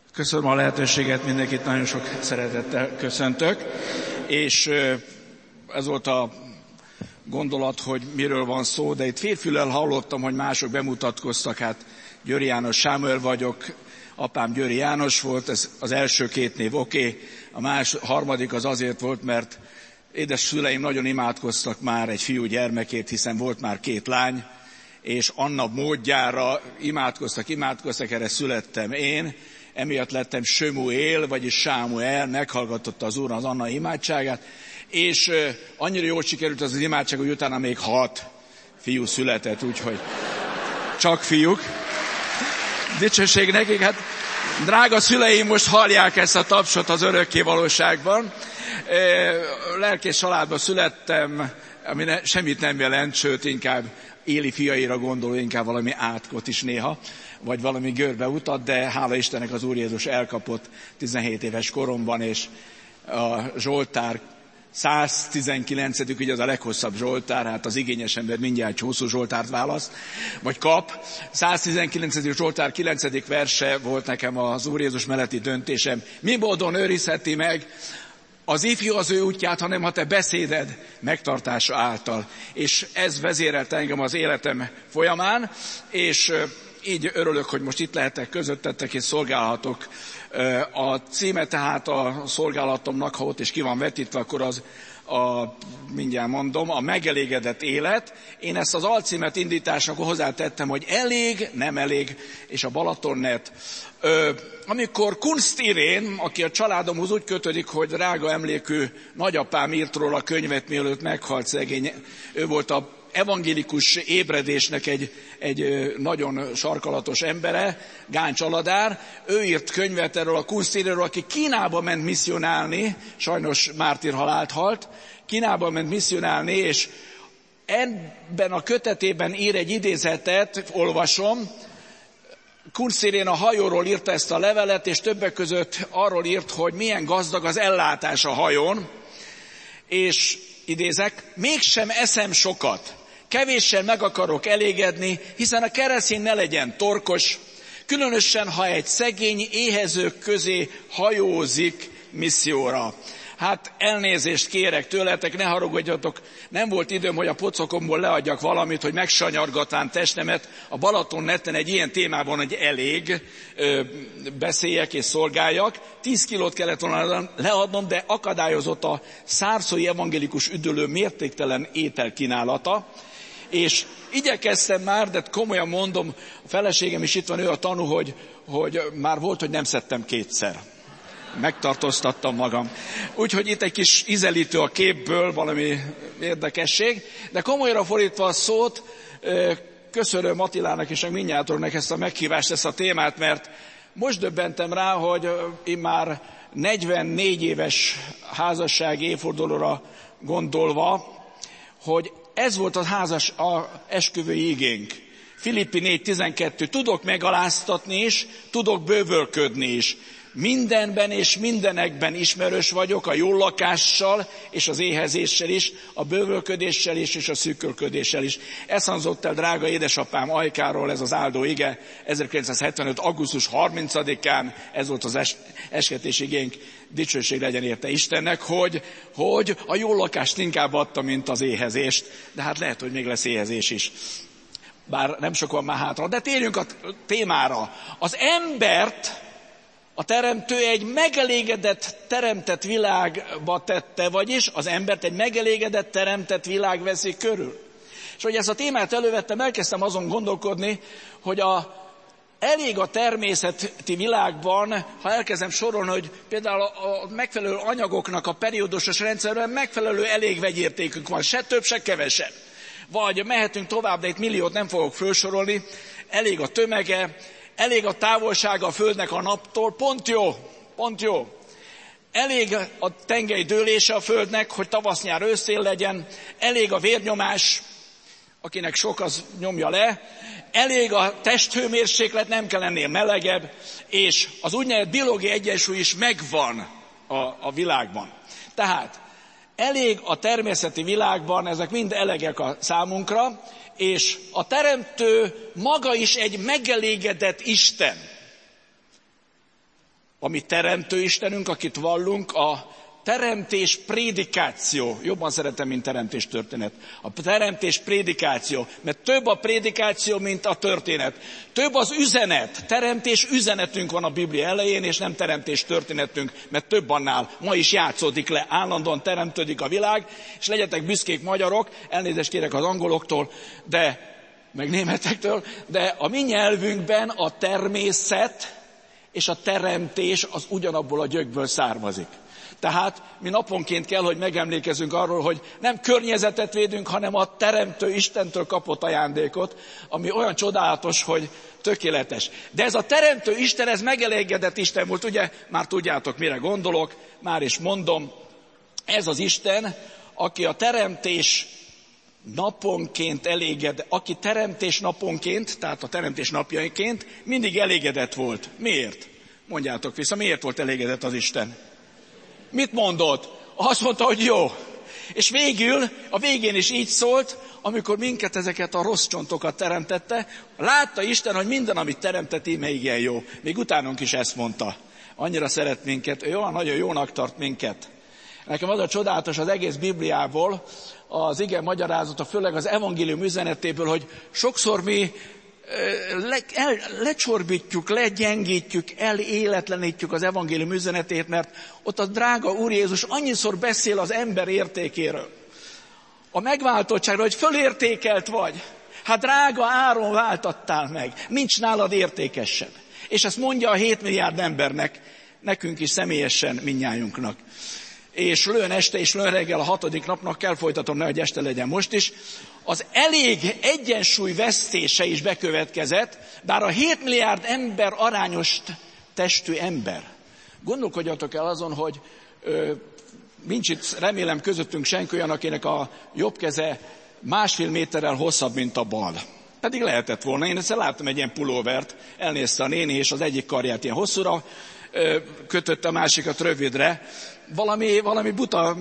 Köszönöm a lehetőséget, mindenkit nagyon sok szeretettel köszöntök, és ez volt a gondolat, hogy miről van szó, de itt félfüllel hallottam, hogy mások bemutatkoztak, hát Győri János Sámuel vagyok, apám Győri János volt, ez az első két név oké. A harmadik az azért volt, mert édes szüleim nagyon imádkoztak már egy fiú gyermekért, hiszen volt már két lány, és Anna módjára imádkoztak, erre születtem én. Emiatt lettem Sömuél, vagyis Sámuel, meghallgatta az Úr az Anna imádságát, és annyira jól sikerült az imádság, hogy utána még 6 fiú született, úgyhogy csak fiúk. Dicsőség nekik, hát drága szüleim most hallják ezt a tapsot az örökké valóságban. Lelkész családba születtem, ami semmit nem jelent, sőt inkább Éli fiaira gondol, inkább valami átkot is néha, vagy valami görbeutat, de hála Istennek az Úr Jézus elkapott 17 éves koromban, és a Zsoltár 119. ugye az a leghosszabb Zsoltár, hát az igényes ember mindjárt hosszú Zsoltárt választ, vagy kap. 119. Zsoltár 9. verse volt nekem az Úr Jézus melletti döntésem. Mi módon őrizheti meg az ifjú az ő útját, hanem a te beszéded megtartása által. És ez vezérelt engem az életem folyamán, és így örülök, hogy most itt lehetek közöttetek, és szolgálhatok. A címe tehát a szolgálatomnak, ha ott is ki van vetítve, akkor az mindjárt mondom, a megelégedett élet. Én ezt az alcímet indításnak hozzátettem, hogy elég, nem elég, és a Balatonnet. Amikor Kunst Irén, aki a családomhoz úgy kötődik, hogy drága emlékű nagyapám írt róla a könyvet, mielőtt meghalt szegény, ő volt a evangélikus ébredésnek egy nagyon sarkalatos embere, Gáncs Aladár. Ő írt könyvet erről a Kunst Irénről, aki Kínába ment misszionálni, sajnos mártírhalált halt, Kínába ment misszionálni, és ebben a kötetében ír egy idézetet, olvasom. Kunst Irén a hajóról írta ezt a levelet, és többek között arról írt, hogy milyen gazdag az ellátás a hajón, és idézek, mégsem eszem sokat, kevéssel meg akarok elégedni, hiszen a keresztény ne legyen torkos, különösen, ha egy szegény éhezők közé hajózik misszióra. Hát elnézést kérek tőletek, ne haragudjatok, nem volt időm, hogy a pocokomból leadjak valamit, hogy megsanyargatván testemet a Balatonneten egy ilyen témában, hogy elég beszéljek és szolgáljak. 10 kilót kellett volna leadnom, de akadályozott a szárszói evangélikus üdülő mértéktelen ételkínálata. És igyekeztem már, de komolyan mondom, a feleségem is itt van, ő a tanú, hogy már volt, hogy nem szedtem 2-szer. Megtartóztattam magam. Úgyhogy itt egy kis ízelítő a képből, valami érdekesség. De komolyra fordítva a szót, köszönöm Attilának és mindnyájatoknak ezt a meghívást, ezt a témát, mert most döbbentem rá, hogy én már 44 éves házasság évfordulóra gondolva, hogy ez volt az esküvői igénk. Filippi 4.12. Tudok megaláztatni is, tudok bővölködni is. Mindenben és mindenekben ismerős vagyok, a jól lakással és az éhezéssel is, a bővölködéssel is és a szűkölködéssel is. Ez hangzott el drága édesapám ajkáról, ez az áldó ige, 1975. augusztus 30-án, ez volt az esketés igénk, dicsőség legyen érte Istennek, hogy a jól lakást inkább adta, mint az éhezést, de hát lehet, hogy még lesz éhezés is. Bár nem sok van már hátra. De térjünk a témára. Az embert a teremtő egy megelégedett, teremtett világba tette, vagyis az embert egy megelégedett, teremtett világ veszi körül. És hogy ezt a témát elővettem, elkezdtem azon gondolkodni, hogy elég a természeti világban, ha elkezdem sorolni, hogy például a megfelelő anyagoknak a periódusos rendszerben megfelelő elég vegyértékünk van, se több, se kevesebb. Vagy mehetünk tovább, de itt milliót nem fogok felsorolni, elég a tömege, elég a távolsága a Földnek a naptól, pont jó. Elég a tengely dőlése a Földnek, hogy tavasz-nyár őszél legyen, elég a vérnyomás, akinek sok, az nyomja le, elég a testhőmérséklet, nem kell ennél melegebb, és az úgynevezett biológiai egyensúly is megvan a világban. Tehát elég a természeti világban, ezek mind elegek a számunkra, és a teremtő maga is egy megelégedett Isten. A mi teremtő Istenünk, akit vallunk, a teremtés prédikáció. Jobban szeretem, mint teremtés történet. A teremtés prédikáció, mert több a prédikáció, mint a történet. Több az üzenet. Teremtés üzenetünk van a Biblia elején, és nem teremtés történetünk, mert több annál. Ma is játszódik le, állandóan teremtődik a világ, és legyetek büszkék magyarok, elnézést kérek az angoloktól, meg németektől, de a mi nyelvünkben a természet és a teremtés az ugyanabból a gyökből származik. Tehát mi naponként kell, hogy megemlékezzünk arról, hogy nem környezetet védünk, hanem a teremtő Istentől kapott ajándékot, ami olyan csodálatos, hogy tökéletes. De ez a teremtő Isten, ez megelégedett Isten volt, ugye? Már tudjátok, mire gondolok, már is mondom. Ez az Isten, aki a teremtés naponként aki teremtés naponként, tehát a teremtés napjainként mindig elégedett volt. Miért? Mondjátok vissza, miért volt elégedett az Isten? Mit mondott? Azt mondta, hogy jó. És a végén is így szólt, amikor minket, ezeket a rossz csontokat teremtette, látta Isten, hogy minden, amit teremtett, íme igen jó. Még utánunk is ezt mondta. Annyira szeret minket, ő olyan nagyon jónak tart minket. Nekem az a csodálatos az egész Bibliából, az ige magyarázata, főleg az evangélium üzenetéből, hogy sokszor mi lecsorbítjuk, legyengítjük, eléletlenítjük az evangélium üzenetét, mert ott a drága Úr Jézus annyiszor beszél az ember értékéről. A megváltottságról, hogy fölértékelt vagy. Hát drága áron váltattál meg, nincs nálad értékesebb. És ezt mondja a 7 milliárd embernek, nekünk is személyesen, mindnyájunknak. És lőn este és lőn reggel a 6. napnak kell folytatom, nehogy este legyen most is, az elég egyensúly vesztése is bekövetkezett, bár a 7 milliárd ember arányos testű ember. Gondolkodjatok el azon, hogy nincs itt, remélem közöttünk senki olyan, akinek a jobb keze 1,5 méterrel hosszabb, mint a bal. Pedig lehetett volna. Én egyszer láttam egy ilyen pulóvert, elnézte a néni, és az egyik karját ilyen hosszúra kötötte, a másikat rövidre. Valami buta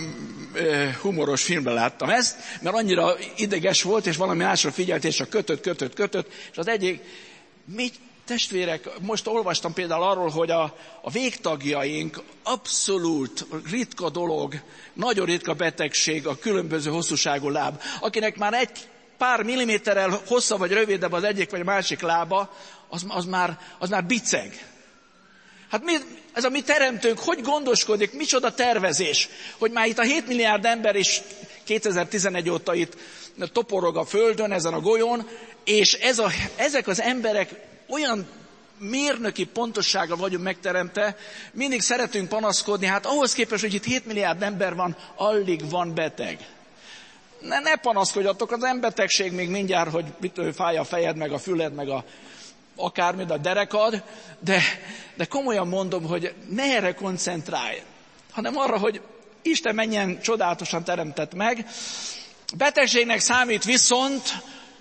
humoros filmben láttam ezt, mert annyira ideges volt, és valami másra figyelt, és a kötött, és az egyik, testvérek, most olvastam például arról, hogy a végtagjaink abszolút ritka dolog, nagyon ritka betegség a különböző hosszúságú láb. Akinek már egy pár milliméterrel hosszabb vagy rövidebb az egyik vagy a másik lába, az már biceg. Hát ez a mi teremtőnk, hogy gondoskodik, micsoda tervezés, hogy már itt a 7 milliárd ember is 2011 óta itt toporog a földön, ezen a golyón, és ezek az emberek olyan mérnöki pontossággal vagyunk megteremtve, mindig szeretünk panaszkodni, hát ahhoz képest, hogy itt 7 milliárd ember van, alig van beteg. Ne panaszkodjatok, az emberbetegség még mindjárt, hogy fáj a fejed, meg a füled, meg akármit, a derekad, de komolyan mondom, hogy ne erre koncentrálj, hanem arra, hogy Isten mennyien csodálatosan teremtett meg. Betegségnek számít viszont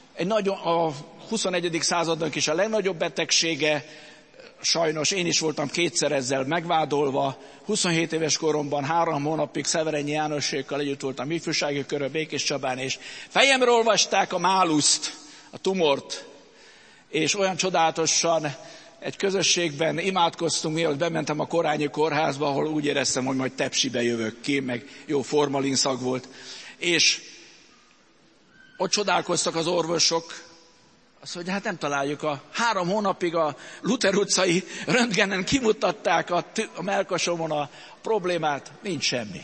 a 21. századnak is a legnagyobb betegsége, sajnos én is voltam 2-szer ezzel megvádolva, 27 éves koromban 3 hónapig Szeverennyi Jánosékkal együtt voltam ifjúsági körön Békés Csabán, és fejemre olvasták a máluszt, a tumort, és olyan csodálatosan egy közösségben imádkoztunk, mielőtt bementem a Korányi kórházba, ahol úgy éreztem, hogy majd tepsibe jövök ki, meg jó formalinszag volt. És ott csodálkoztak az orvosok, azt mondja, hát nem találjuk. 3 hónapig a Luther utcai röntgenen kimutatták a mellkasomon a problémát, nincs semmi.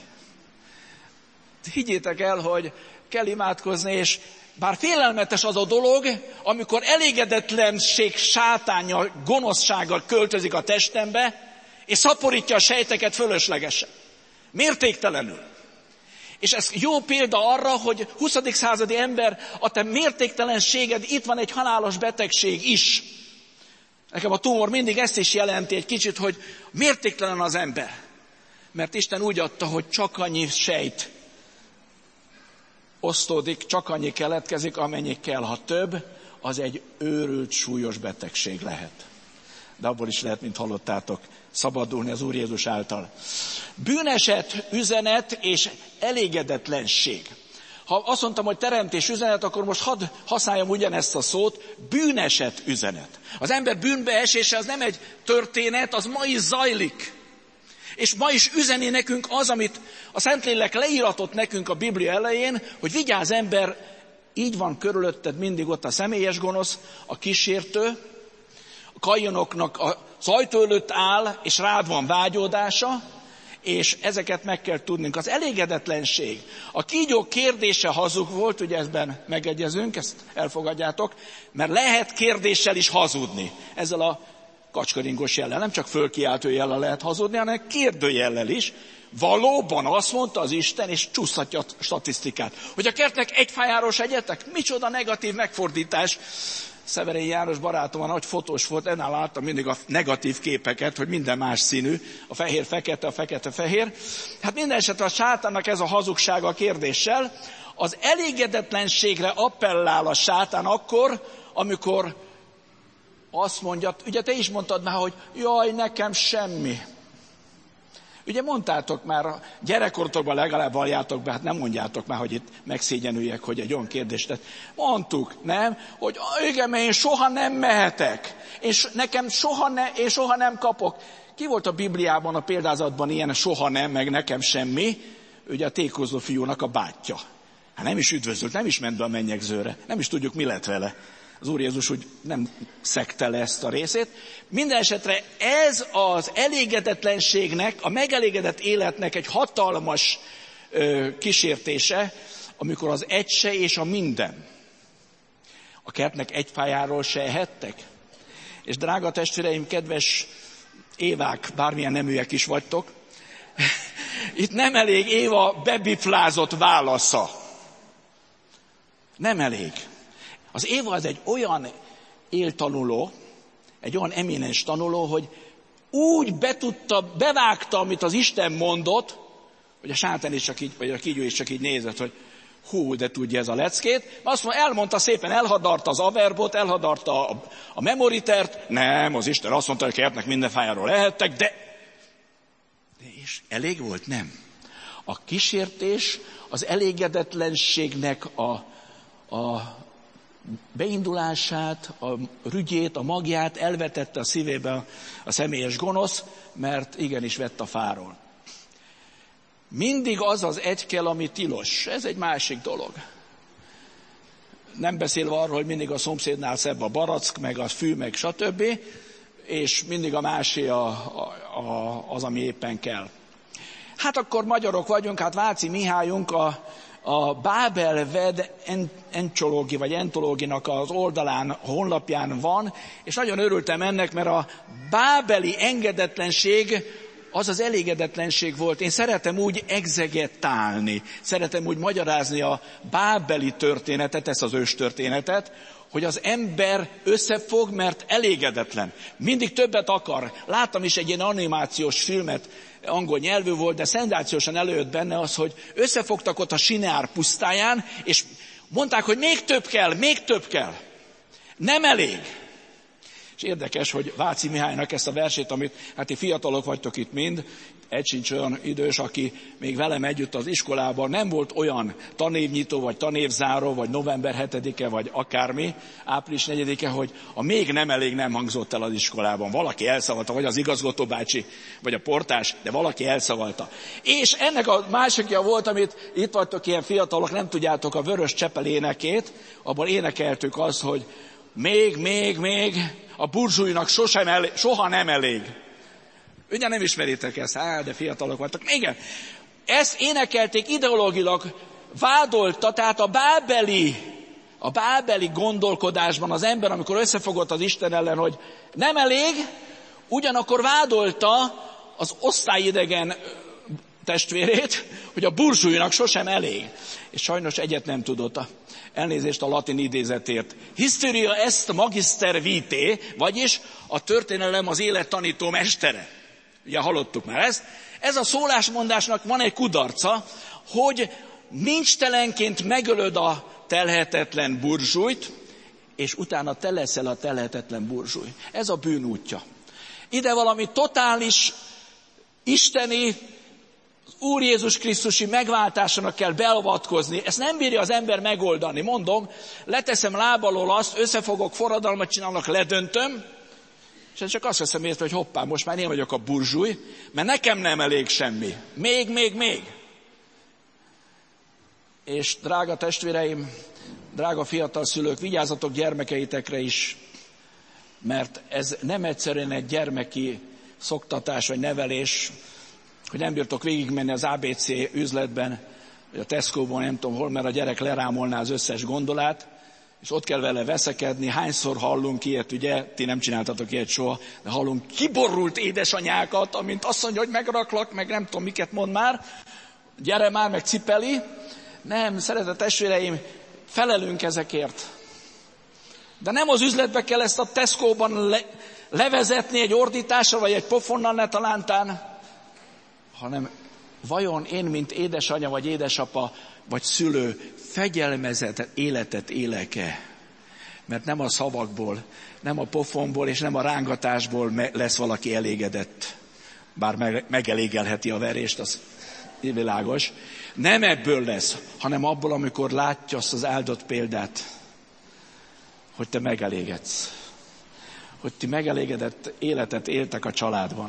Higgyétek el, hogy kell imádkozni, és bár félelmetes az a dolog, amikor elégedetlenség sátánja, gonoszsággal költözik a testembe, és szaporítja a sejteket fölöslegesen. Mértéktelenül. És ez jó példa arra, hogy 20. századi ember, a te mértéktelenséged, itt van egy halálos betegség is. Nekem a tumor mindig ezt is jelenti egy kicsit, hogy mértéktelen az ember. Mert Isten úgy adta, hogy csak annyi sejt osztódik, csak annyi keletkezik, amennyi kell. Ha több, az egy őrült, súlyos betegség lehet. De abból is lehet, mint hallottátok, szabadulni az Úr Jézus által. Bűneset, üzenet és elégedetlenség. Ha azt mondtam, hogy teremtés üzenet, akkor most hadd használjam ugyanezt a szót, bűneset üzenet. Az ember bűnbe esése az nem egy történet, az ma is zajlik. És ma is üzeni nekünk az, amit a Szentlélek leíratott nekünk a Biblia elején, hogy vigyázz ember, így van körülötted mindig ott a személyes gonosz, a kísértő, a Kainoknak az ajtó előtt áll, és rád van vágyódása, és ezeket meg kell tudnunk. Az elégedetlenség, a kígyó kérdése hazug volt, ugye ebben megegyezünk, ezt elfogadjátok, mert lehet kérdéssel is hazudni. Ezzel a kacskaringos jellel, nem csak fölkiáltó jellel lehet hazudni, hanem kérdőjellel is. Valóban azt mondta az Isten, és csúszhatja a statisztikát, hogy a kertnek egy fájáról se egyetek. Micsoda negatív megfordítás. Szeverényi János barátom a nagy fotós volt, ennél láttam mindig a negatív képeket, hogy minden más színű, a fehér fekete, a fekete fehér. Hát minden esetre a sátánnak ez a hazugsága a kérdéssel. Az elégedetlenségre appellál a sátán akkor, amikor azt mondja, ugye te is mondtad már, hogy jaj, nekem semmi. Ugye mondtátok már, gyerekkorotokban legalább valljátok be, hát nem mondjátok már, hogy itt megszégyenüljek, hogy egy olyan kérdést tett. Mondtuk, nem? Hogy igen, mert én soha nem mehetek, és nekem én soha nem kapok. Ki volt a Bibliában, a példázatban ilyen soha nem, meg nekem semmi? Ugye a tékozó fiúnak a bátyja. Hát nem is üdvözölt, nem is ment be a mennyegzőre, nem is tudjuk, mi lett vele. Az Úr Jézus úgy nem szegte le ezt a részét. Minden esetre ez az elégedetlenségnek, a megelégedett életnek egy hatalmas kísértése, amikor az egy se és a minden. A kertnek egy fájáról se ehettek. És drága testvéreim, kedves Évák, bármilyen neműek is vagytok, itt nem elég Éva bebiplázott válasza. Nem elég. Az Éva az egy olyan éltanuló, egy olyan eminens tanuló, hogy úgy bevágta, amit az Isten mondott, hogy a sátán is csak így, vagy a kígyó is csak így nézett, hogy hú, de tudja ez a leckét. Azt mondja, elmondta szépen, elhadarta az averbot, elhadarta a memoritert. Nem, az Isten azt mondta, hogy kertnek minden fájáról lehettek, de és elég volt? Nem. A kísértés az elégedetlenségnek a beindulását, a rügyét, a magját elvetette a szívébe a személyes gonosz, mert igenis vett a fáról. Mindig az egy kell, ami tilos. Ez egy másik dolog. Nem beszélve arról, hogy mindig a szomszédnál szebb a barack, meg a fű, meg stb., és mindig a másé az, ami éppen kell. Hát akkor magyarok vagyunk, hát Váci Mihályunk a Bábel-Ved encsológi, vagy entológinak az oldalán, a honlapján van, és nagyon örültem ennek, mert a bábeli engedetlenség az az elégedetlenség volt. Én szeretem úgy egzegetálni, szeretem úgy magyarázni a bábeli történetet, ezt az őstörténetet, hogy az ember összefog, mert elégedetlen. Mindig többet akar. Láttam is egy ilyen animációs filmet, angol nyelvű volt, de szenzációsan előjött benne az, hogy összefogtak ott a Sineár pusztáján, és mondták, hogy még több kell. Nem elég. És érdekes, hogy Váci Mihálynak ezt a versét, amit, hát ti fiatalok vagytok itt mind, egy sincs olyan idős, aki még velem együtt az iskolában nem volt olyan tanévnyitó, vagy tanévzáró, vagy november 7-e, vagy akármi, április 4-e, hogy a még nem elég nem hangzott el az iskolában. Valaki elszavalta, vagy az igazgató bácsi, vagy a portás, de valaki elszavalta. És ennek a másikja volt, amit itt vagytok ilyen fiatalok, nem tudjátok, a Vörös Csepel énekét, abban énekeltük azt, hogy még, a burzsújnak soha nem elég. Ugye nem ismeritek ezt, de fiatalok vagytok. Igen, ezt énekelték ideológilag, vádolta, tehát a bábeli gondolkodásban az ember, amikor összefogott az Isten ellen, hogy nem elég, ugyanakkor vádolta az osztályidegen testvérét, hogy a burzsújnak sosem elég. És sajnos egyet nem tudott, elnézést a latin idézetért. Historia est magister vitae, vagyis a történelem az élet tanító mestere. Ugye hallottuk már ezt. Ez a szólásmondásnak van egy kudarca, hogy nincstelenként megölöd a telhetetlen burzsújt, és utána te leszel a telhetetlen burzsúj. Ez a bűn útja. Ide valami totális, isteni, Úr Jézus Krisztusi megváltásának kell beavatkozni. Ezt nem bírja az ember megoldani. Mondom, leteszem lábalól azt, összefogok, forradalmat csinálnak, ledöntöm, és csak azt veszem észre, hogy hoppá, most már én vagyok a burzsúj, mert nekem nem elég semmi. Még. És drága testvéreim, drága fiatal szülők, vigyázzatok gyermekeitekre is, mert ez nem egyszerűen egy gyermeki szoktatás vagy nevelés, hogy nem bírtok végigmenni az ABC üzletben, vagy a Tesco-ban, nem tudom hol, mert a gyerek lerámolná az összes gondolát, és ott kell vele veszekedni. Hányszor hallunk ilyet, ugye? Ti nem csináltatok ilyet soha, de hallunk kiborult édesanyákat, amint azt mondja, hogy megraklak, meg nem tudom miket mond már, gyere már, meg cipeli. Nem, szeretett testvéreim, felelünk ezekért. De nem az üzletbe kell ezt a Tesco-ban levezetni egy ordítással, vagy egy pofonnal ne talántán, hanem vajon én, mint édesanya, vagy édesapa, vagy szülő, fegyelmezett életet élek-e? Mert nem a szavakból, nem a pofonból, és nem a rángatásból lesz valaki elégedett. Bár megelégelheti a verést, az világos. Nem ebből lesz, hanem abból, amikor látja azt az áldott példát, hogy te megelégedsz. Hogy ti megelégedett életet éltek a családban.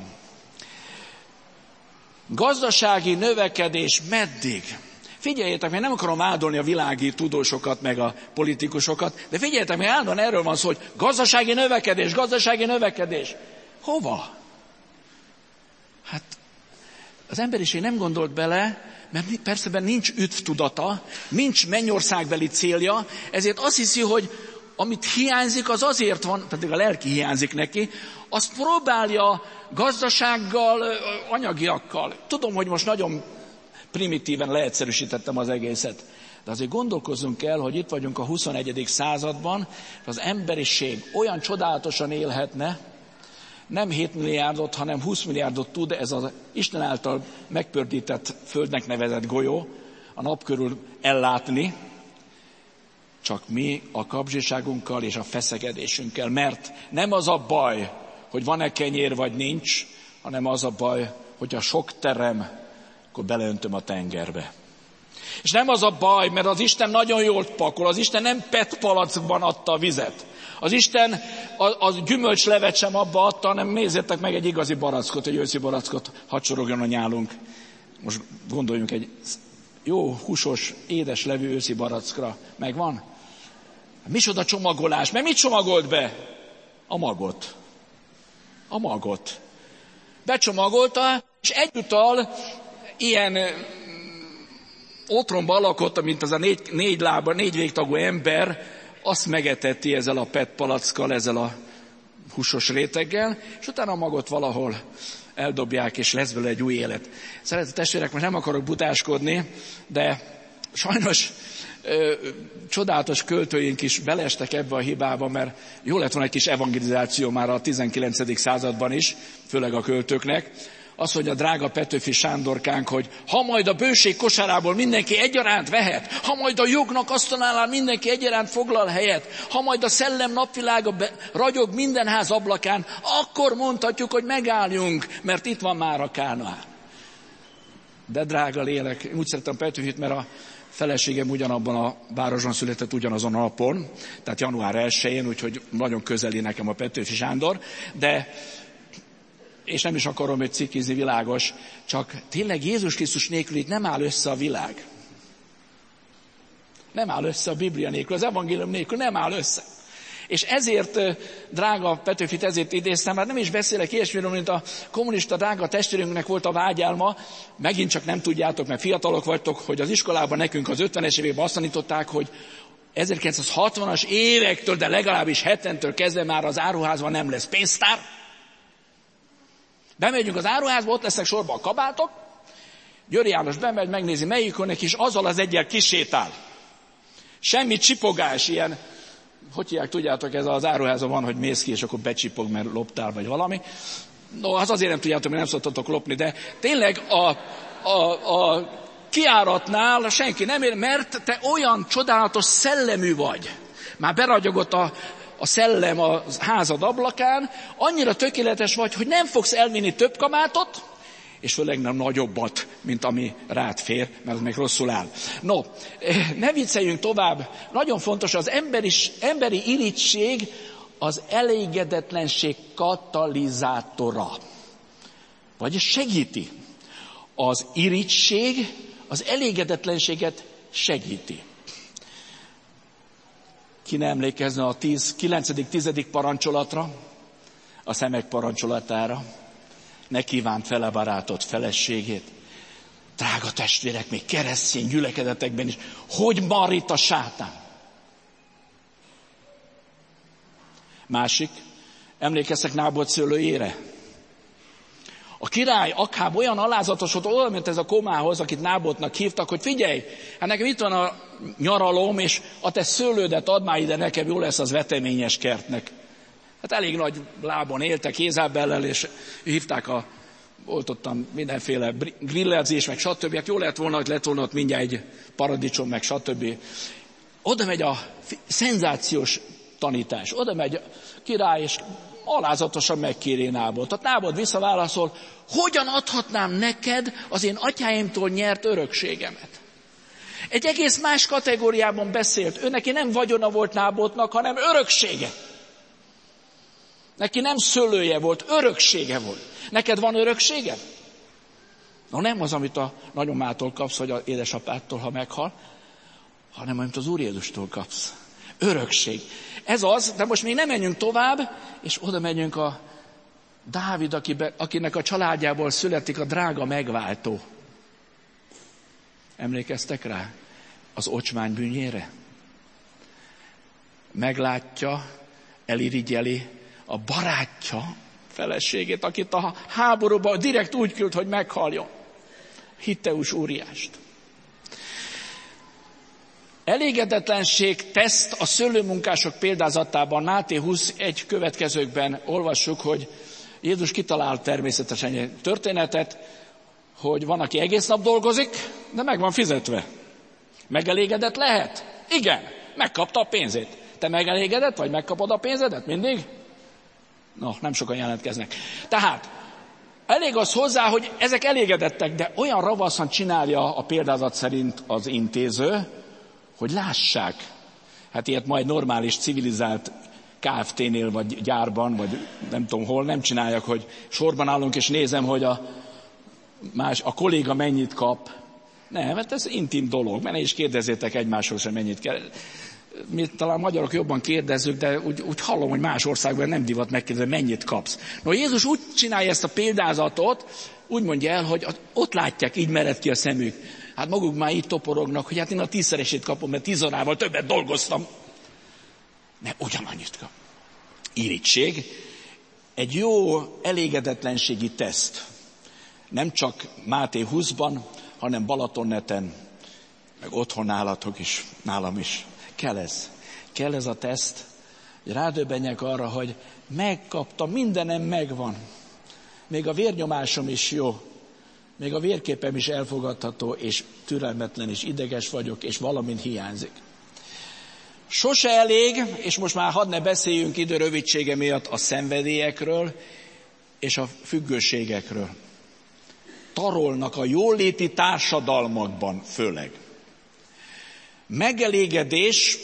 Gazdasági növekedés meddig? Figyeljetek, mert nem akarom áldolni a világi tudósokat, meg a politikusokat, de figyeljetek, mert állandóan erről van szó, hogy gazdasági növekedés. Hova? Hát az emberiség nem gondolt bele, mert persze benne nincs üdvtudata, nincs mennyországbeli célja, ezért azt hiszi, hogy amit hiányzik, az azért van, pedig a lelki hiányzik neki, azt próbálja gazdasággal, anyagiakkal. Tudom, hogy most nagyon primitíven leegyszerűsítettem az egészet, de azért gondolkozzunk el, hogy itt vagyunk a 21. században, az emberiség olyan csodálatosan élhetne, nem 7 milliárdot, hanem 20 milliárdot tud ez az Isten által megpördített földnek nevezett golyó a nap körül ellátni, csak mi a kapzsiságunkkal és a feszegedésünkkel, mert nem az a baj, hogy van-e kenyér vagy nincs, hanem az a baj, hogy a sok terem, akkor beleöntöm a tengerbe. És nem az a baj, mert az Isten nagyon jól pakol, az Isten nem PET palackban adta a vizet. Az Isten a gyümölcslevet sem abba adta, hanem nézzétek meg egy igazi barackot, egy őszi barackot, hadd sorogjon a nyálunk. Most gondoljunk egy jó, húsos, édes levű őszi barackra. Megvan? Micsoda csomagolás, mert mit csomagolt be? A magot. Becsomagolta, és egyúttal ilyen otromba alakot, mint az a négy végtagú ember, azt megeteti ezzel a PET palackkal, ezzel a húsos réteggel, és utána a magot valahol eldobják, és lesz belőle egy új élet. Szeretett testvérek, most nem akarok butáskodni, de sajnos csodálatos költőink is beleestek ebbe a hibába, mert jó lett volna egy kis evangelizáció már a 19. században is, főleg a költőknek. Az, hogy a drága Petőfi Sándorkánk, hogy ha majd a bőség kosárából mindenki egyaránt vehet, ha majd a jognak asztalánál mindenki egyaránt foglal helyet, ha majd a szellem napvilága ragyog minden ház ablakán, akkor mondhatjuk, hogy megálljunk, mert itt van már a Kánaán. De drága lélek, úgy szeretem Petőfit, mert a feleségem ugyanabban a városban született ugyanazon a napon, tehát január 1-én, úgyhogy nagyon közeli nekem a Petőfi Sándor, de és nem is akarom őt cikkizni, világos, csak tényleg Jézus Krisztus nélkül itt nem áll össze a világ. Nem áll össze a Biblia nélkül, az evangélium nélkül nem áll össze. És ezért, drága Petőfit, ezért idéztem, mert nem is beszélek ilyesmiről, mint a kommunista drága testvérünknek volt a vágyálma, megint csak nem tudjátok, mert fiatalok vagytok, hogy az iskolában nekünk az 50-es években azt tanították, hogy 1960-as évektől, de legalábbis 70-től kezdve már az áruházban nem lesz pénztár. Bemegyünk az áruházba, ott lesznek sorban a kabátok, Győri János bemegy, megnézi melyikőnek is, azzal az egyel kisétál. Semmi csipogás, ilyen, hogy hívják, tudjátok, ez az áruházban van, hogy mész ki, és akkor becsipog, mert loptál, vagy valami. No, az azért nem tudjátok, mert nem szoktatok lopni, de tényleg a kiáratnál senki nem ér, mert te olyan csodálatos szellemű vagy. Már beragyogott a szellem a házad ablakán, annyira tökéletes vagy, hogy nem fogsz elvinni több kabátot, és főleg nem nagyobbat, mint ami rád fér, mert az még rosszul áll. No, ne vicceljünk tovább. Nagyon fontos, az emberi irigység az elégedetlenség katalizátora. Vagyis segíti. Az irigység az elégedetlenséget segíti. Ki ne emlékezne a 9.-10. parancsolatra, a szemek parancsolatára? Ne kívánt fele barátod feleségét. Drága testvérek, még keresztény gyülekezetekben is. Hogy marít a sátán? Másik, emlékeztek Nábot szőlőjére? A király Akháb olyan alázatos volt, olyan, mint ez a komához, akit Nábotnak hívtak, hogy figyelj, hát nekem itt van a nyaralom, és a te szőlődet add már ide nekem, jó lesz az veteményes kertnek. Hát elég nagy lábon éltek Jézábellel, és hívták volt ottan mindenféle grillezés, meg stb. Hát jó lett volna, hogy lett volna ott mindjárt egy paradicsom, meg stb. Oda megy a szenzációs tanítás, oda megy a király, és alázatosan megkéri Nábot. Tehát Nábot visszaválaszol, hogyan adhatnám neked az én atyáimtól nyert örökségemet? Egy egész más kategóriában beszélt. Ő neki nem vagyona volt Nábotnak, hanem öröksége. Neki nem szőlője volt, öröksége volt. Neked van örökséged? No, nem az, amit a nagyomától kapsz, vagy az édesapádtól, ha meghal, hanem amit az Úr Jézustól kapsz. Örökség. Ez az, de most még nem menjünk tovább, és oda megyünk a Dávid, akinek a családjából születik a drága megváltó. Emlékeztek rá? Az ocsmány bűnjére? Meglátja, elirigyeli a barátja feleségét, akit a háborúban direkt úgy küld, hogy meghaljon. Hitteus Úriást. Elégedetlenség teszt a szőlőmunkások példázatában, Máté 21 következőkben olvassuk, hogy Jézus kitalált természetesen egy történetet, hogy van, aki egész nap dolgozik, de meg van fizetve. Megelégedett lehet? Igen, megkapta a pénzét. Te megelégedett vagy, megkapod a pénzedet mindig? No, nem sokan jelentkeznek. Tehát elég az hozzá, hogy ezek elégedettek, de olyan ravaszan csinálja a példázat szerint az intéző, hogy lássák. Hát ilyet majd normális, civilizált Kft-nél, vagy gyárban, vagy nem tudom hol, nem csinálják, hogy sorban állunk, és nézem, hogy a kolléga mennyit kap. Nem, mert ez intim dolog, mert ne is kérdezzétek egymáshoz, hogy mennyit kell. Mi talán magyarok jobban kérdezzük, de úgy hallom, hogy más országban nem divat megkérdezni, mennyit kapsz. No, Jézus úgy csinálja ezt a példázatot, úgy mondja el, hogy ott látják, így mered ki a szemük. Hát maguk már így toporognak, hogy hát én a 10-szeresét kapom, mert 10 órával többet dolgoztam. Ne, ugyanannyit kap. Irigység egy jó elégedetlenségi teszt. Nem csak Máté 20-ban, hanem Balatonneten, meg otthon nálatok is, nálam is. Kell ez a teszt, hogy rádöbbenjek arra, hogy megkaptam, mindenem megvan. Még a vérnyomásom is jó. Még a vérképem is elfogadható, és türelmetlen, és ideges vagyok, és valamint hiányzik. Sose elég, és most már hadd ne beszéljünk idő rövidsége miatt a szenvedélyekről és a függőségekről. Tarolnak a jóléti társadalmakban főleg. Megelégedés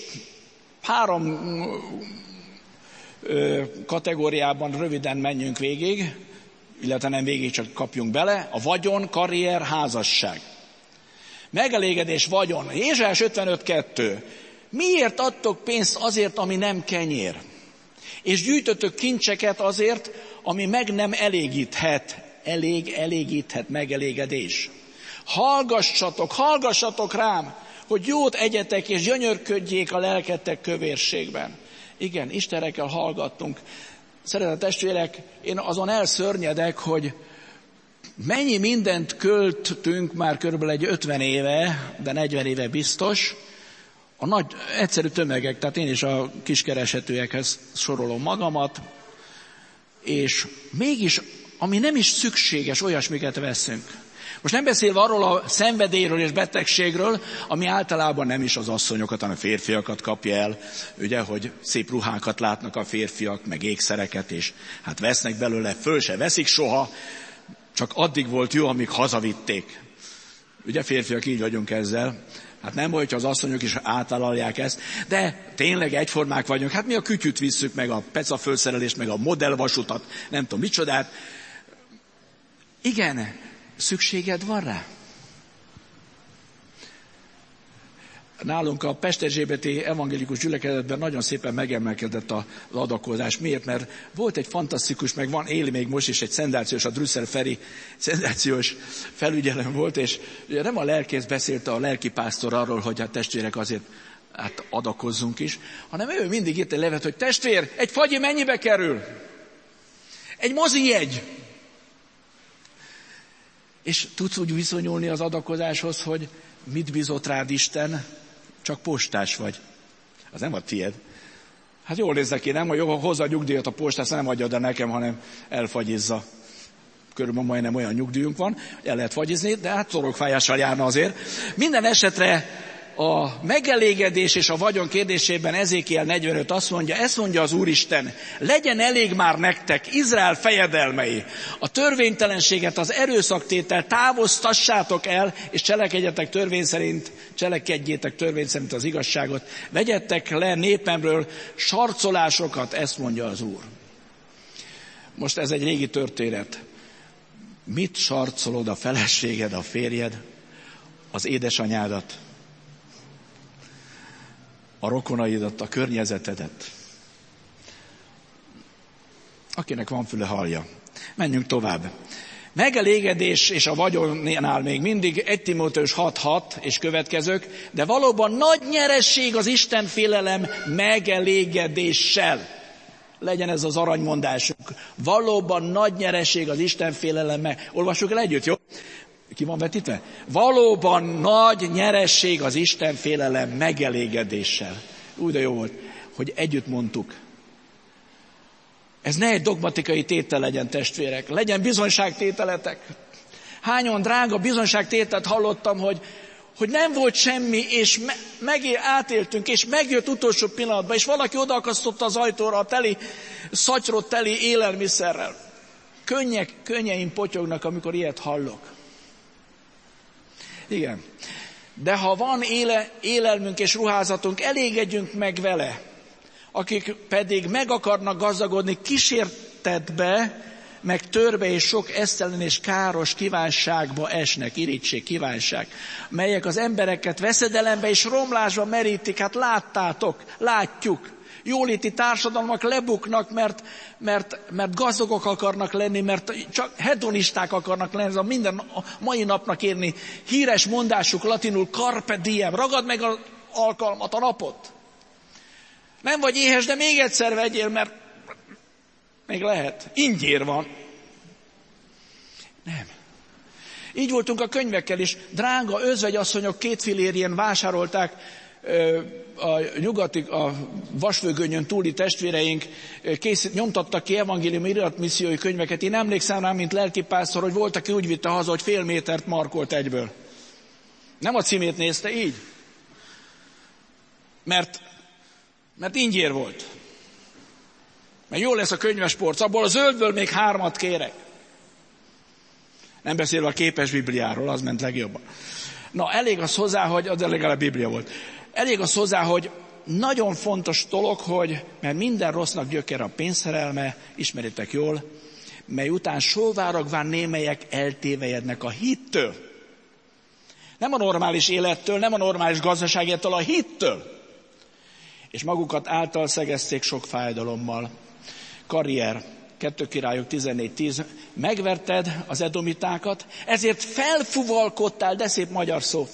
3 kategóriában röviden menjünk végig, illetve nem végig, csak kapjunk bele. A vagyon, karrier, házasság. Megelégedés, vagyon. Ézsaiás 55.2. Miért adtok pénzt azért, ami nem kenyér? És gyűjtötök kincseket azért, ami meg nem elégíthet. Elégíthet, megelégedés. Hallgassatok rám, hogy jót egyetek és gyönyörködjék a lelketek kövérségben. Igen, Istenre kell hallgatnunk. Szeretett testvérek, én azon elszörnyedek, hogy mennyi mindent költünk már körülbelül egy 50 éve, de 40 éve biztos, a nagy egyszerű tömegek, tehát én is a kiskeresetőekhez sorolom magamat, és mégis, ami nem is szükséges, olyasmiket veszünk. Most nem beszélve arról a szenvedélyről és betegségről, ami általában nem is az asszonyokat, hanem a férfiakat kapja el, ugye, hogy szép ruhákat látnak a férfiak, meg ékszereket, és hát vesznek belőle, föl se veszik soha, csak addig volt jó, amíg hazavitték. Ugye férfiak így vagyunk ezzel. Hát nem baj, hogyha az asszonyok is átállják ezt, de tényleg egyformák vagyunk. Hát mi a kütyüt visszük, meg a peca fölszerelést, meg a modellvasutat, nem tudom micsodát. Igen, szükséged van rá? Nálunk a Pesterzsébeti evangélikus gyülekezetben nagyon szépen megemelkedett az adakozás. Miért? Mert volt egy fantasztikus, meg van, éli még most is egy szenzációs, a Drüssel Feri szenzációs felügyelem volt, és ugye nem a lelkész beszélte a lelkipásztor arról, hogy a testvérek azért adakozzunk is, hanem ő mindig írt egy levet, hogy testvér, egy fagyi mennyibe kerül? Egy mozijegy. És tudsz úgy viszonyulni az adakozáshoz, hogy mit bízott rád Isten, csak postás vagy. Az nem a tied. Hát jól nézzek ki, nem? Ha hozza a nyugdíjat a postás, nem adja de nekem, hanem elfagyizza. Körülbelül majdnem olyan nyugdíjunk van, el lehet fagyizni, de hát torokfájással járna azért. Minden esetre a megelégedés és a vagyon kérdésében Ezékiel 45 azt mondja, ezt mondja az Úristen, legyen elég már nektek, Izrael fejedelmei, a törvénytelenséget, az erőszaktételt távoztassátok el, és cselekedjetek törvény szerint az igazságot, vegyetek le népemről sarcolásokat, ezt mondja az Úr. Most ez egy régi történet. Mit sarcolod a feleséged, a férjed, az édesanyádat, a rokonaidat, a környezetedet? Akinek van füle, hallja. Menjünk tovább. Megelégedés és a vagyonnál még mindig 1 Timóteus 6:6 és következők, de valóban nagy nyeresség az Isten félelem megelégedéssel. Legyen ez az aranymondásunk. Valóban nagy nyeresség az Isten félelem. Olvassuk el együtt, jó? Ki van vetítve? Valóban nagy nyeresség az Isten félelem megelégedéssel. Úgy de jó volt, hogy együtt mondtuk. Ez ne egy dogmatikai tétel legyen, testvérek. Legyen bizonyságtételetek. Hányan drága bizonyságtételt hallottam, hogy nem volt semmi, és átéltünk, és megjött utolsó pillanatban, és valaki odaakasztotta az ajtóra a szatyrot teli élelmiszerrel. Könnyeim potyognak, amikor ilyet hallok. Igen. De ha van élelmünk és ruházatunk, elégedjünk meg vele. Akik pedig meg akarnak gazdagodni, kísértetbe, meg törbe és sok esztelen és káros kívánságba esnek, irítség, kívánság, melyek az embereket veszedelembe és romlásba merítik. Hát látjuk. Jóléti társadalmak lebuknak, mert gazdagok akarnak lenni, mert csak hedonisták akarnak lenni, ez a minden a mai napnak érni. Híres mondásuk latinul carpe diem, ragad meg az alkalmat, a napot. Nem vagy éhes, de még egyszer vegyél, mert még lehet. Ingyér van. Nem. Így voltunk a könyvekkel is. Drága özvegyasszonyok 2 fillérjén vásárolták a vasfüggönyön túli testvéreink, nyomtattak ki evangéliumi iratmissziói könyveket. Én emlékszem rá, mint lelkipásztor, hogy volt, aki úgy vitte haza, hogy fél métert markolt egyből. Nem a címét nézte, így. Mert ingyér volt. Mert jó lesz a könyvespolc, abból a zöldből még 3 kérek. Nem beszélve a képes Bibliáról, az ment legjobban. Na, elég az hozzá, hogy az legalább Biblia volt. Elég az hozzá, hogy nagyon fontos dolog, mert minden rossznak gyökere a pénzszerelme, ismeritek jól, mely után sóvárogván némelyek eltévejednek a hittől. Nem a normális élettől, nem a normális gazdaságétől, a hittől. És magukat által szegezték sok fájdalommal. Karrier, 2 Királyok 14:10, megverted az edomitákat, ezért felfuvalkodtál, de szép magyar szó,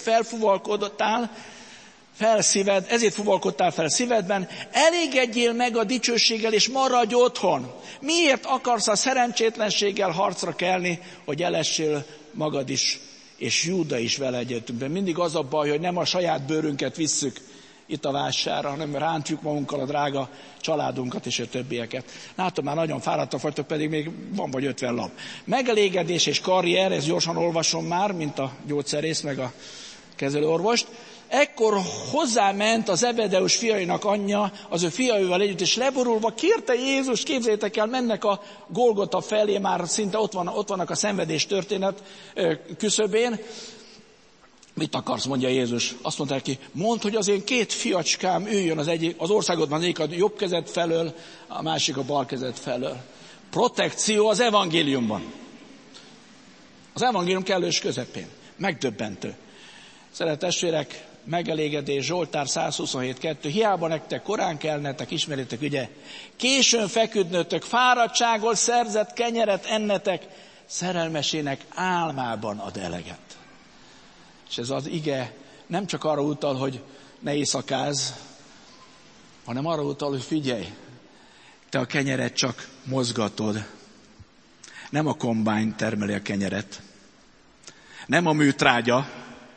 ezért fuvalkodtál fel szívedben, elégedjél meg a dicsőséggel, és maradj otthon. Miért akarsz a szerencsétlenséggel harcra kelni, hogy elessél magad is, és Júda is vele egyetünkben? Mindig az a baj, hogy nem a saját bőrünket visszük itt a vásárra, hanem rántjuk magunkkal a drága családunkat és a többieket. Látom, már nagyon fáradtak vagytok, pedig még van vagy 50 lap. Megelégedés és karrier, ezt gyorsan olvasom már, mint a gyógyszerész meg a kezelőorvost. Ekkor hozzáment az Zebedeus fiainak anyja, az ő fiaival együtt, és leborulva kérte Jézus, képzeljétek el, mennek a Golgota felé, már szinte ott vannak a szenvedés történet küszöbén. Mit akarsz, mondja Jézus? Azt mondta neki, mondd, hogy az én 2 fiacskám üljön az országodban, az egyik a jobb kezed felől, a másik a bal kezed felől. Protekció az evangéliumban. Az evangélium kellős közepén. Megdöbbentő. Szeretett testvérek, megelégedés, Zsoltár 127.2. Hiába nektek korán kelnetek, ismeritek, ugye? Későn feküdnötök, fáradtságol szerzett kenyeret ennetek, szerelmesének álmában ad eleget. És ez az ige nem csak arra utal, hogy ne éjszakázz, hanem arra utal, hogy figyelj, te a kenyeret csak mozgatod. Nem a kombány termeli a kenyeret, nem a műtrágya,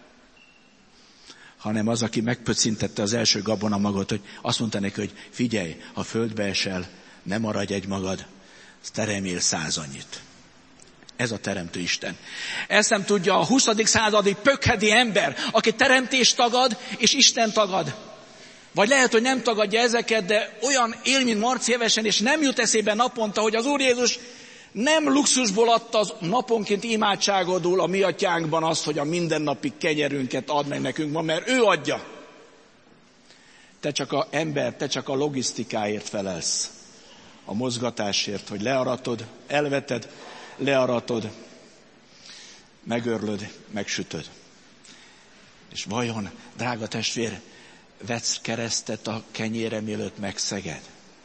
hanem az, aki megpöccintette az első gabonamagot, hogy azt mondta neki, hogy figyelj, ha földbe esel, ne maradj egy magad, te remél 100 annyit. Ez a teremtő Isten. Ezt nem tudja a 20. századi pökhedi ember, aki teremtést tagad és Isten tagad. Vagy lehet, hogy nem tagadja ezeket, de olyan él, mint Marci Evesen, és nem jut eszébe naponta, hogy az Úr Jézus nem luxusból adta az naponként imádságodul a mi atyánkban azt, hogy a mindennapi kenyerünket ad meg nekünk ma, mert ő adja. Te csak a ember, te csak a logisztikáért felelsz. A mozgatásért, hogy learatod, elveted, learatod, megörlöd, megsütöd. És vajon, drága testvér, vetsz keresztet a kenyére, mielőtt megszeged?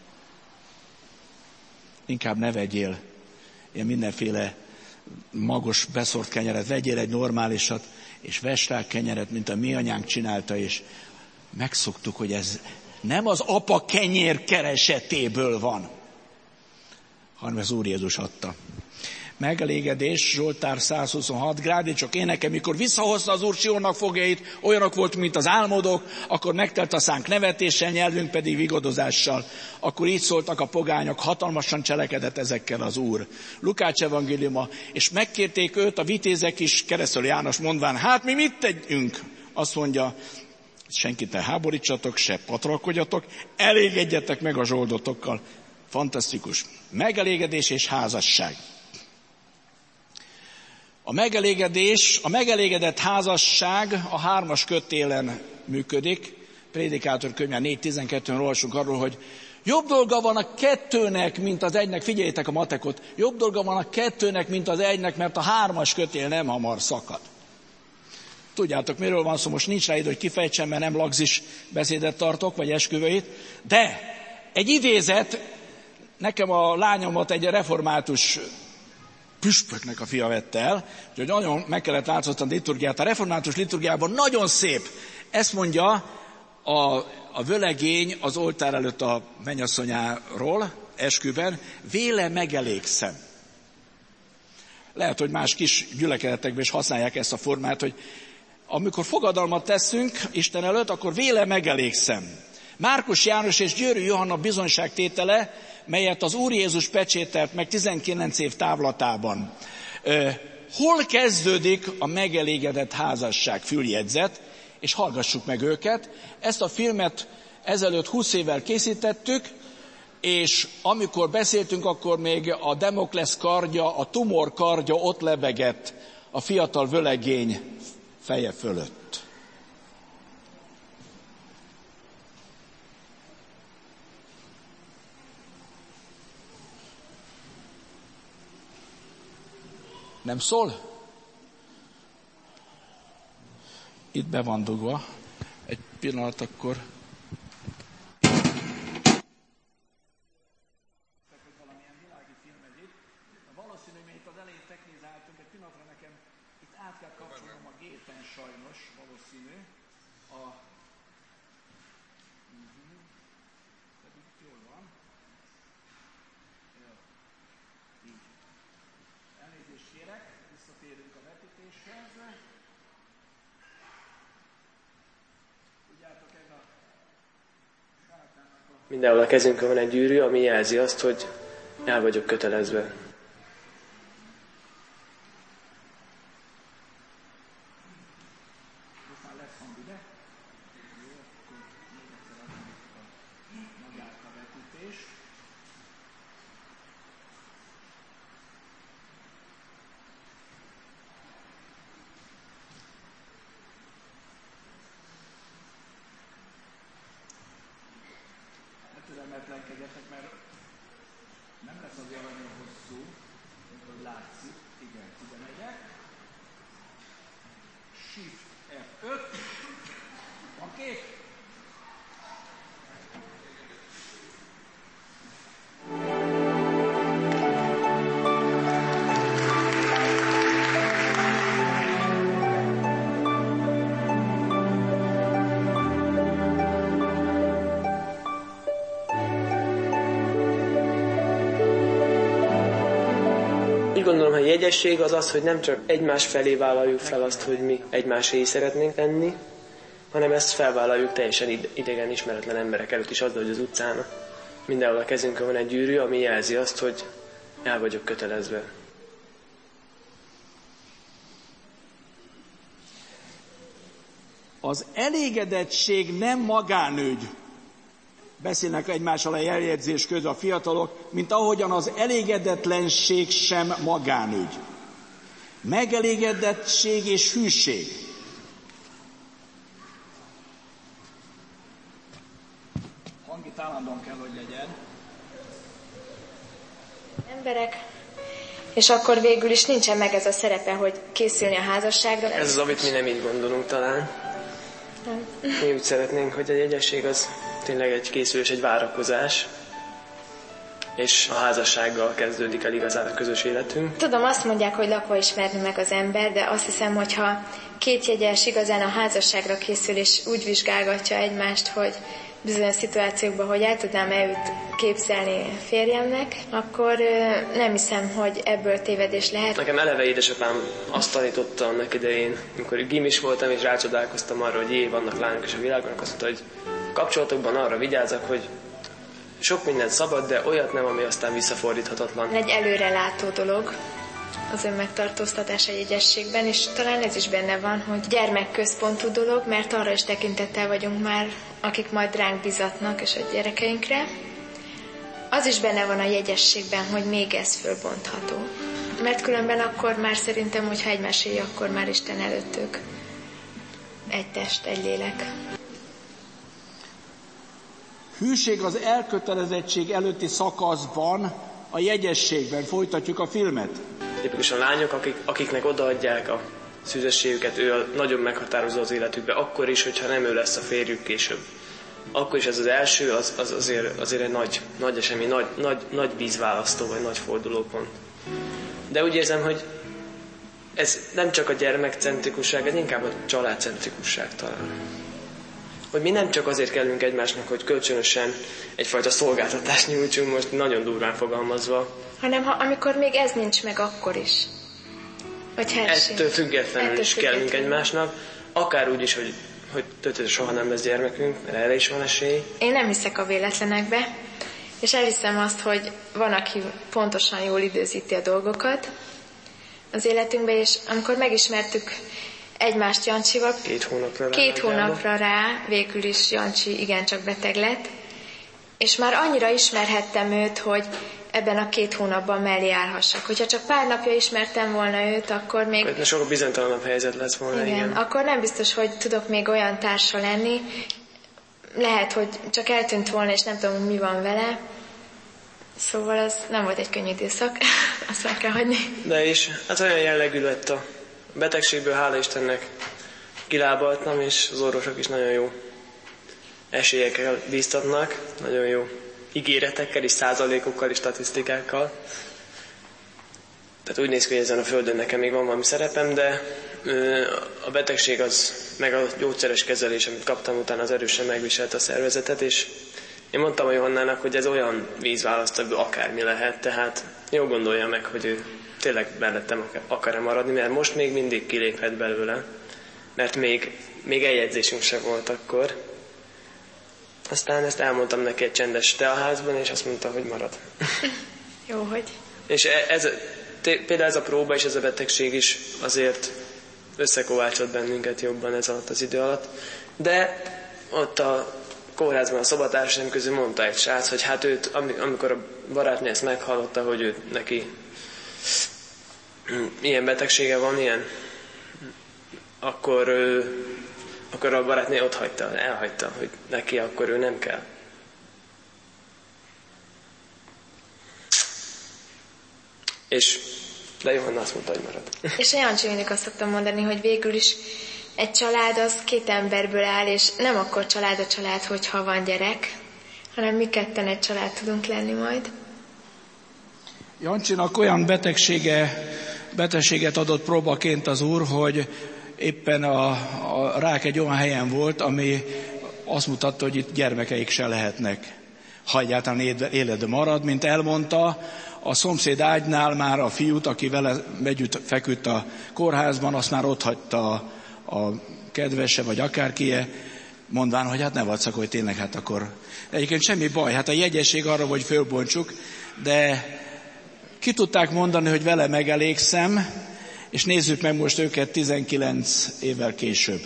Inkább ne vegyél ilyen mindenféle magos, beszort kenyeret, vegyél egy normálisat, és vess rá kenyeret, mint a mi anyánk csinálta, és megszoktuk, hogy ez nem az apa kenyér keresetéből van, hanem az Úr Jézus adta. Megelégedés, Zsoltár 126, grádicsok éneke, mikor visszahozta az Úr Sionnak fogjait, olyanok volt, mint az álmodok, akkor megtelt a szánk nevetéssel, nyelvünk pedig vigadozással. Akkor így szóltak a pogányok, hatalmasan cselekedett ezekkel az Úr. Lukács evangéliuma, és megkérték őt a vitézek is, keresztül János mondván, hát mi mit tegyünk? Azt mondja, senkit ne háborítsatok, se patralkodjatok, elégedjetek meg a zsoldotokkal. Fantasztikus. Megelégedés és házasság. A megelégedett házasság a 3. kötélen működik. Prédikátor könyve 4.12-ben olvasunk arról, hogy jobb dolga van a 2-nek, mint az 1-nek. Figyeljétek a matekot. Jobb dolga van a 2-nek, mint az 1-nek, mert a 3. kötél nem hamar szakad. Tudjátok, miről van szó, most nincs rá idő, hogy kifejtsem, mert nem lagzis beszédet tartok, vagy esküvőit. De egy idézet, nekem a lányomat egy református püspöknek a fia vette el, úgyhogy nagyon meg kellett változtatni a liturgiát. A református liturgiában nagyon szép. Ezt mondja a völegény az oltár előtt a mennyasszonyáról, esküben, véle megelégszem. Lehet, hogy más kis gyülekezetekben is használják ezt a formát, hogy amikor fogadalmat teszünk Isten előtt, akkor véle megelégszem. Márkus János és Győrű Johanna bizonyságtétele, melyet az Úr Jézus pecsételt meg 19 év távlatában. Hol kezdődik a megelégedett házasság? Füljegyzet, és hallgassuk meg őket. Ezt a filmet ezelőtt 20 évvel készítettük, és amikor beszéltünk, akkor még a Demoklesz kardja, a tumor kardja ott lebegett a fiatal völegény feje fölött. Nem szól? Itt be van dugva. Egy pillanat akkor. Valamilyen világi film ez itt. Valószínű, hogy itt az elején technizáltunk, egy pillanatra nekem itt át kell kapcsolnom a gépen sajnos, valószínű. Pedig itt jól van. Jó. Így. Elnézést kérek, visszatérünk a vetítéshez. Tudjátok, ez a sátának a... Mindenhol a kezünkön van egy gyűrű, ami jelzi azt, hogy el vagyok kötelezve. Ide megyek. Shift F5. Van kék. Úgy gondolom, hogy jegyesség az az, hogy nem csak egymás felé vállaljuk fel azt, hogy mi egymáséi szeretnénk lenni, hanem ezt felvállaljuk teljesen idegen, ismeretlen emberek előtt is azzal, hogy az utcán mindenhol a kezünkön van egy gyűrű, ami jelzi azt, hogy el vagyok kötelezve. Az elégedettség nem magánügy. Beszélnek egymással a eljegyzés között a fiatalok, mint ahogyan az elégedetlenség sem magánügy. Megelégedettség és hűség. Hangit állandóan kell, hogy legyen. Emberek, és akkor végül is nincsen meg ez a szerepe, hogy készülni a házasságra. Ez az, amit mi nem így gondolunk talán. Nem. Mi úgy szeretnénk, hogy a jegyesség az tényleg egy készülés, egy várakozás, és a házassággal kezdődik el igazán a közös életünk. Tudom, azt mondják, hogy lakva ismerni meg az ember, de azt hiszem, hogyha két jegyes igazán a házasságra készül, és úgy vizsgálgatja egymást, hogy bizonyos szituációkban, hogy el tudnám-e őt képzelni férjemnek, akkor nem hiszem, hogy ebből tévedés lehet. Nekem eleve édesapám azt tanította annak idején, amikor gimis voltam, és rácsodálkoztam arra, hogy vannak lányok is a világon, azt mondta, hogy kapcsolatokban arra vigyázzak, hogy sok minden szabad, de olyat nem, ami aztán visszafordíthatatlan. Egy előrelátó dolog az önmegtartóztatás a jegyességben, és talán ez is benne van, hogy gyermekközpontú dolog, mert arra is tekintettel vagyunk már, akik majd ránk bizatnak, és a gyerekeinkre. Az is benne van a jegyességben, hogy még ez fölbontható. Mert különben akkor már szerintem, hogyha egymásé, akkor már Isten előtt ők egy test, egy lélek. Hűség az elkötelezettség előtti szakaszban, a jegyességben. Folytatjuk a filmet. Tipikusan lányok, akiknek odaadják a szüzességüket, ő a nagyon meghatározó az életükbe, akkor is, hogyha nem ő lesz a férjük később. Akkor is ez az első, az azért egy nagy esemény, nagy vízválasztó, vagy nagy fordulópont. De úgy érzem, hogy ez nem csak a gyermekcentrikusság, ez inkább a családcentrikusság talán. Hogy mi nem csak azért kellünk egymásnak, hogy kölcsönösen egyfajta szolgáltatást nyújtsunk, most nagyon durván fogalmazva. Hanem amikor még ez nincs meg, akkor is. Ettől függetlenül is kellünk egymásnak, akár úgy is, hogy soha nem lesz gyermekünk, mert erre is van esély. Én nem hiszek a véletlenekbe, és elhiszem azt, hogy van, aki pontosan jól időzíti a dolgokat az életünkbe, és amikor megismertük egymást Jancsival, 2 hónapra rá végül is Jancsi igencsak beteg lett, és már annyira ismerhettem őt, hogy ebben a 2 hónapban mellé állhassak. Hogyha csak pár napja ismertem volna őt, akkor még... Sokkal bizonytalanabb helyzet lesz volna. Igen, akkor nem biztos, hogy tudok még olyan társa lenni. Lehet, hogy csak eltűnt volna, és nem tudom, mi van vele. Szóval az nem volt egy könnyű időszak, azt meg kell hagyni. De is, hát olyan jellegű lett a betegségből, hála Istennek kilábaltam, és az orvosok is nagyon jó esélyekkel bíztatnak, nagyon jó ígéretekkel és százalékokkal és statisztikákkal. Tehát úgy néz ki, hogy ezen a földön nekem még van valami szerepem, de a betegség az, meg a gyógyszeres kezelés, amit kaptam utána, az erősen megviselte a szervezetet, és én mondtam a Johannának, hogy ez olyan vízválaszt, ebből akármi lehet, tehát jó gondolja meg, hogy ő tényleg mellettem akar-e maradni, mert most még mindig kiléphet belőle, mert még eljegyzésünk sem volt akkor. Aztán ezt elmondtam neki egy csendes teaházban, és azt mondta, hogy marad. Jó, hogy. És például ez a próba és ez a betegség is azért összekovácsolt bennünket jobban ez alatt az idő alatt. De ott a kórházban a szobatársaim közül mondta egy srác, hogy hát őt, amikor a barátnő ezt meghallotta, hogy neki ilyen betegsége van, akkor a barátnő elhagyta, hogy neki akkor ő nem kell. És De Johanna azt mondta, hogy marad. És a Jancsi mindig azt szoktam mondani, hogy végül is egy család az 2 emberből áll, és nem akkor család a család, hogyha van gyerek, hanem mi ketten egy család tudunk lenni majd. Jancsinak olyan betegséget adott próbaként az Úr, hogy éppen a rák egy olyan helyen volt, ami azt mutatta, hogy itt gyermekeik se lehetnek, ha egyáltalán életben marad. Mint elmondta, a szomszéd ágynál már a fiút, aki vele együtt feküdt a kórházban, azt már ott hagyta a kedvese, vagy akárkie, mondván, hogy hát ne vacak, hogy tényleg, hát akkor egyébként semmi baj, hát a jegyesség arra, hogy fölbontsuk, de ki tudták mondani, hogy vele megelégszem, és nézzük meg most őket 19 évvel később.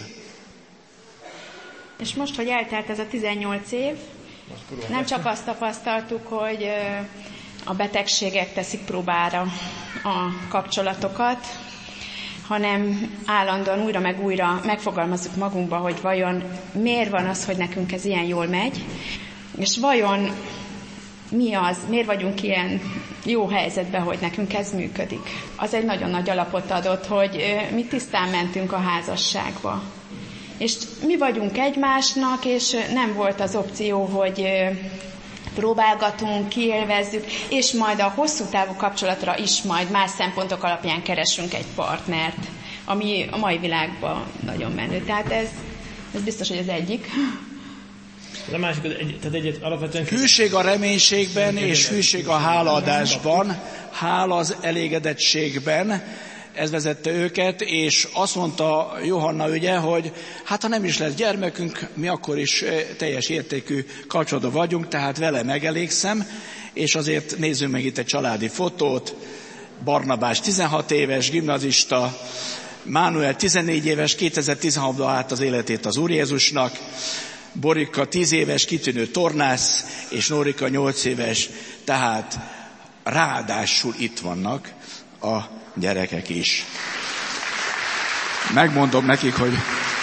És most, hogy eltelt ez a 18 év, nem csak azt tapasztaltuk, hogy a betegségek teszik próbára a kapcsolatokat, hanem állandóan újra meg újra megfogalmazzuk magunkba, hogy vajon miért van az, hogy nekünk ez ilyen jól megy, és vajon mi az, miért vagyunk ilyen jó helyzetben, hogy nekünk ez működik. Az egy nagyon nagy alapot adott, hogy mi tisztán mentünk a házasságba. És mi vagyunk egymásnak, és nem volt az opció, hogy próbálgatunk, kiélvezzük, és majd a hosszú távú kapcsolatra is majd más szempontok alapján keresünk egy partnert, ami a mai világban nagyon menő. Tehát ez biztos, hogy az egyik. A másik, tehát alapvetően... Hűség a reménységben, és hűség a hálaadásban, hála az elégedettségben, ez vezette őket, és azt mondta Johanna ugye, hogy hát ha nem is lesz gyermekünk, mi akkor is teljes értékű kapcsolatban vagyunk, tehát vele megelégszem, és azért nézzünk meg itt egy családi fotót. Barnabás 16 éves, gimnazista, Mánuel 14 éves, 2016-ban állt az életét az Úr Jézusnak, Borika 10 éves, kitűnő tornász, és Nórika 8 éves, tehát ráadásul itt vannak a gyerekek is. Megmondom nekik, hogy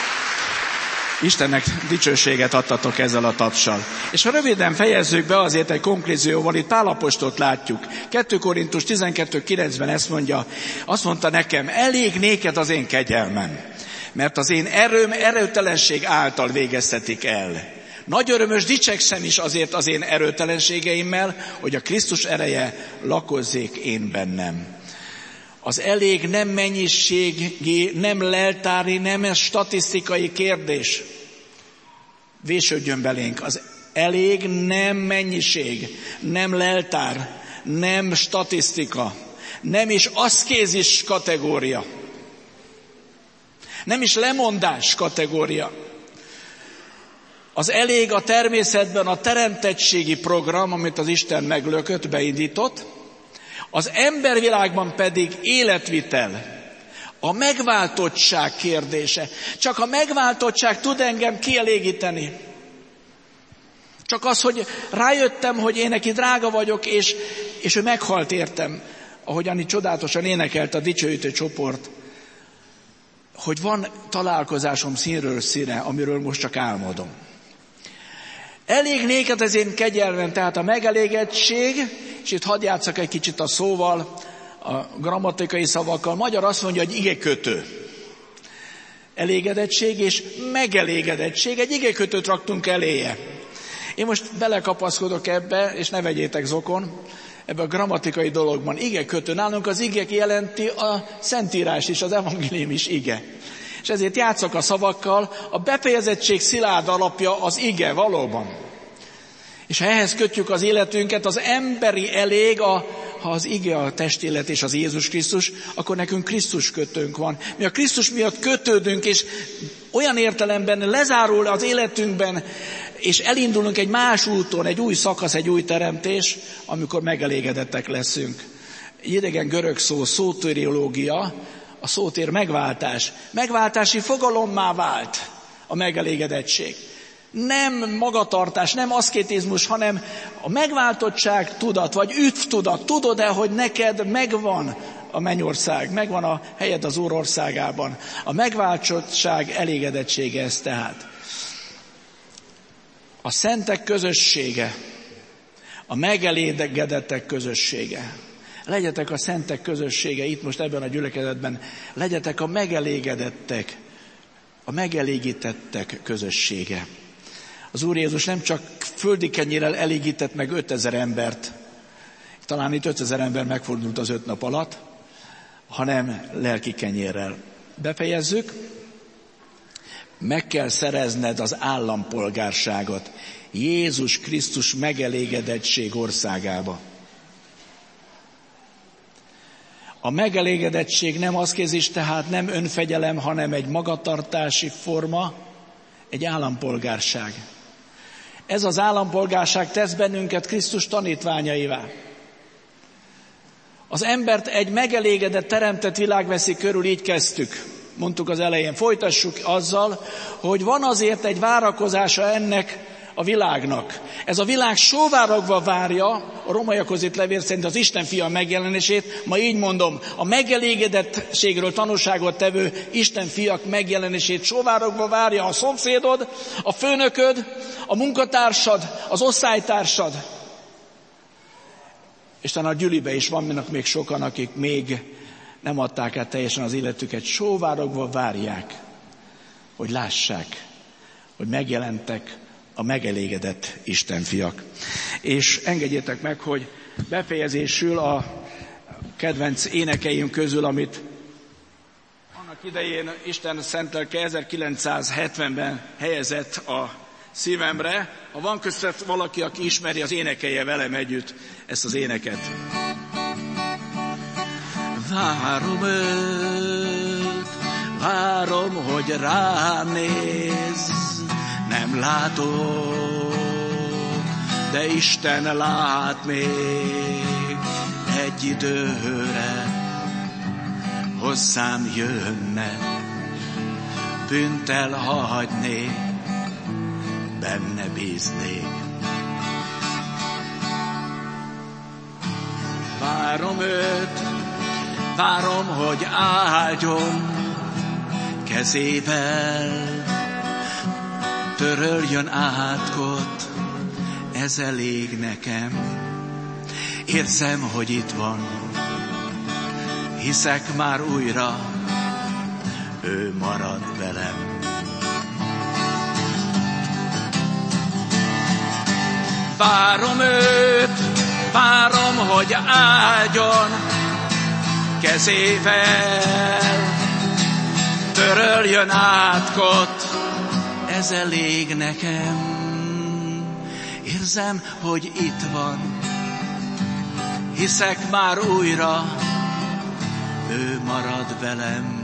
Istennek dicsőséget adtatok ezzel a tapssal. És ha röviden fejezzük be azért egy konklúzióval, itt Pál apostolt látjuk. 2 Korintus 12:9-ben ezt mondja, azt mondta nekem, elég néked az én kegyelmem, mert az én erőm erőtelenség által végeztetik el. Nagy örömös dicsekszem is azért az én erőtelenségeimmel, hogy a Krisztus ereje lakozzék én bennem. Az elég nem mennyiségi, nem leltári, nem statisztikai kérdés. Vésődjön belénk. Az elég nem mennyiség, nem leltár, nem statisztika, nem is aszkézis kategória, nem is lemondás kategória. Az elég a természetben a teremtettségi program, amit az Isten meglökött, beindított, az embervilágban pedig életvitel, a megváltottság kérdése. Csak a megváltottság tud engem kielégíteni. Csak az, hogy rájöttem, hogy én neki drága vagyok, és ő meghalt értem, ahogy Anni csodálatosan énekelt a dicsőítő csoport, hogy van találkozásom színről színre, amiről most csak álmodom. Elég néked az én kegyelmem, tehát a megelégedtség, és itt hadd játsszak egy kicsit a szóval, a grammatikai szavakkal. Magyar azt mondja, hogy igekötő. Elégedettség és megelégedettség, egy igekötőt raktunk eléje. Én most belekapaszkodok ebbe, és ne vegyétek zokon, ebbe a grammatikai dologban. Igekötő. Nálunk az ige jelenti a Szentírás is, az evangélium is ige. És ezért játszok a szavakkal, a befejezettség szilárd alapja az ige valóban. És ha ehhez kötjük az életünket, az emberi elég, ha az ige a testélet és az Jézus Krisztus, akkor nekünk Krisztus kötőnk van. Mi a Krisztus miatt kötődünk, és olyan értelemben lezárul az életünkben, és elindulunk egy más úton, egy új szakasz, egy új teremtés, amikor megelégedettek leszünk. Egy idegen görög szó, szóteriológia, a szótér megváltás. Megváltási fogalommá vált a megelégedettség. Nem magatartás, nem aszkétizmus, hanem a megváltottság tudat, vagy üdv tudat. Tudod-e, hogy neked megvan a mennyország, megvan a helyed az Úr országában. A megváltottság elégedettsége ez tehát. A szentek közössége, a megelégedettek közössége. Legyetek a szentek közössége itt most ebben a gyülekezetben. Legyetek a megelégedettek, a megelégítettek közössége. Az Úr Jézus nem csak földi kenyérrel elégített meg 5000 embert, talán itt 5000 ember megfordult az 5 nap alatt, hanem lelki kenyérrel. Befejezzük. Meg kell szerezned az állampolgárságot Jézus Krisztus megelégedettség országába. A megelégedettség nem aszkézis, tehát nem önfegyelem, hanem egy magatartási forma, egy állampolgárság. Ez az állampolgárság tesz bennünket Krisztus tanítványaivá. Az embert egy megelégedett, teremtett világ veszi körül, így kezdtük. Mondtuk az elején, folytassuk azzal, hogy van azért egy várakozása ennek a világnak. Ez a világ sóvárogva várja, a Rómaiakhoz írt levél szerint az Isten fia megjelenését, ma így mondom, a megelégedettségről tanúságot tevő Isten fiak megjelenését sóvárogva várja a szomszédod, a főnököd, a munkatársad, az osztálytársad. És talán a gyülibe is vannak még sokan, akik még nem adták át teljesen az életüket, sóvárogva várják, hogy lássák, hogy megjelentek a megelégedett Istenfiak. És engedjétek meg, hogy befejezésül a kedvenc énekeim közül, amit annak idején Isten szent lelke 1970-ben helyezett a szívemre. Ha van között valaki, aki ismeri, az énekelje velem együtt ezt az éneket. Várom őt, várom, hogy rám néz, nem látok, de Isten lát még egy időre, hozzám jönne, bűnt elhagynék, benne bíznék. Várom őt, várom, hogy áldjon kezével, töröljön átkot, ez elég nekem. Érzem, hogy itt van, hiszek már újra, ő marad velem. Várom őt, várom, hogy áldjon kezével, töröljön átkot, ez elég nekem. Érzem, hogy itt van, hiszek már újra, ő marad velem.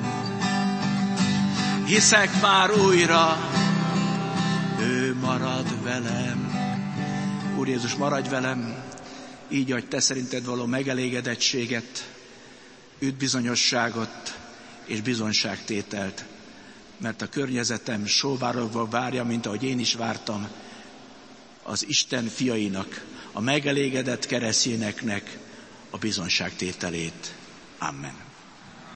Hiszek már újra, ő marad velem. Úr Jézus, maradj velem, így adj te szerinted való megelégedettséget, üdvbizonyosságot és bizonyságtételt, mert a környezetem sóvárogva várja, mint ahogy én is vártam, az Isten fiainak, a megelégedett keresztényeknek a bizonyságtételét. Amen.